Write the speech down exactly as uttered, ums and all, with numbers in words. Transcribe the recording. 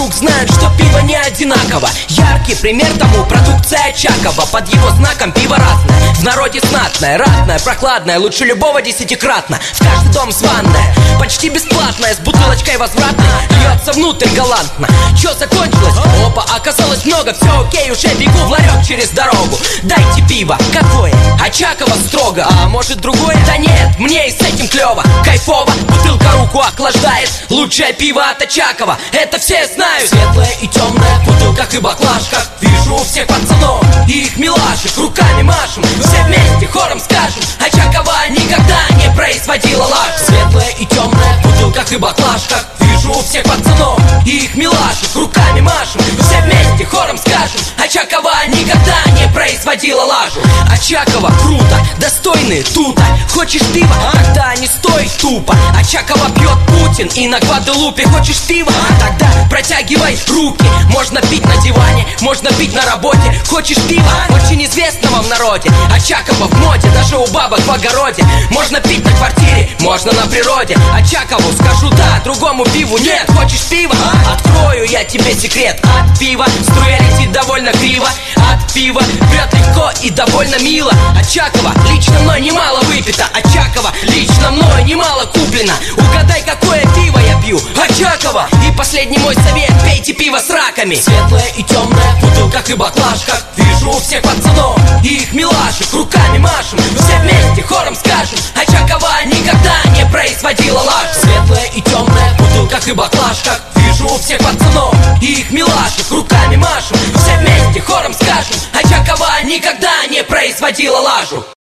вокруг знают, что пиво не одинаково. Яркий пример тому продукция Очакова. Под его знаком пиво разное, в народе знатное, ратное, прохладное, лучше любого десятикратно. В каждый дом с ванная, почти бесплатная, с бутылочкой возвратной, льется внутрь галантно. Чё закончилось? Опа, оказалось много. Все окей, уже бегу в ларек через дорогу. Дайте пиво. Какое? Очакова строго. А может другое? Да нет, мне и с этим клево. Кайфово, бутылка руку охлаждает. Лучшее пиво от Очакова, это все знают. Светлое и темное в бутылках и баклажках. Вижу у всех пацанов и их милашек. Руками машем, все вместе хором скажем: Очакова никогда не производила лажу. Светлое и темное в бутылках и баклажках. Вижу у всех пацанов и их милашек. Руками машем, все вместе хором скажем: Очакова никогда не производила лажу. Очакова круто, достойные тута. Хочешь пива? Тогда не стой тупо. Очакова пьет Путин и на Гваделупе. Хочешь пива? Тогда протягивай руки. Можно пить на диване, можно пить на работе. Хочешь пива? Очень известного в народе. Очакова в моде, даже у бабок в огороде. Можно пить на квартире, можно на природе. Очакову скажу да, другому пиву нет. Хочешь пива? Открою я тебе секрет. От пива струя летит довольно криво. От пива пьет легко и довольно мило. Очакова лично мной немало выпито. Очакова лично мной немало куплено. Угадай, какое пиво я пью? Очакова. И последний мой совет: пейте пиво с раками. Светлое и темное в бутылках и баклажках. Вижу у всех пацанов и их милашек. Руками машем, все вместе хором скажем: Очакова никогда не производила лажу. Светлое и темное в бутылках и баклажках. Вижу у всех пацанов и их милашек. Руками машем, все вместе хором скажем: Очакова никогда не производила лажу.